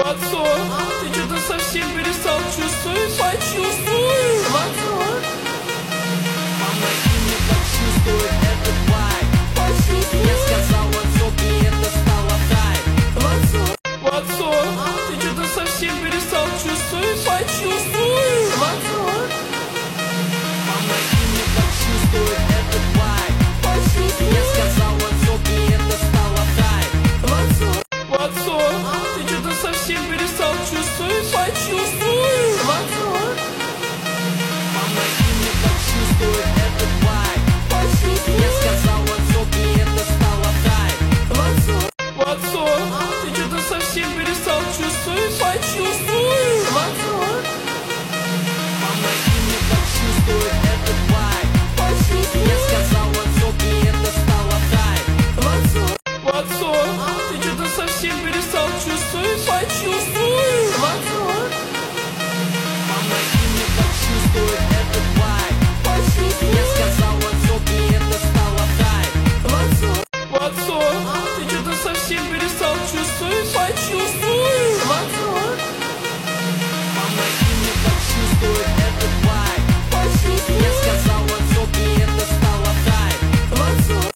Ватсон, ты что-то совсем перестал чувствовать, почувствуй. Ватсон, Помоги мне почувствовать этот вайб. почувствуй. Я сказал Ватсон, и это стало тайп. Ватсон, Ватсон, ты что-то совсем перестал чувствовать, почувствуй. Ватсон, Помоги мне почувствовать этот вайб. почувствуй. Я сказал Ватсон, и это стало тайп. Ватсон, Ватсон, ты что-то совсем перестал чувствовать, почувствуй. Ватсон, Помоги мне почувствовать этот вайб. почувствуй. Я сказал Ватсон, и это стало тайп. Ватсон, Ватсон, ты что-то совсем перестал чувствовать, почувствуй.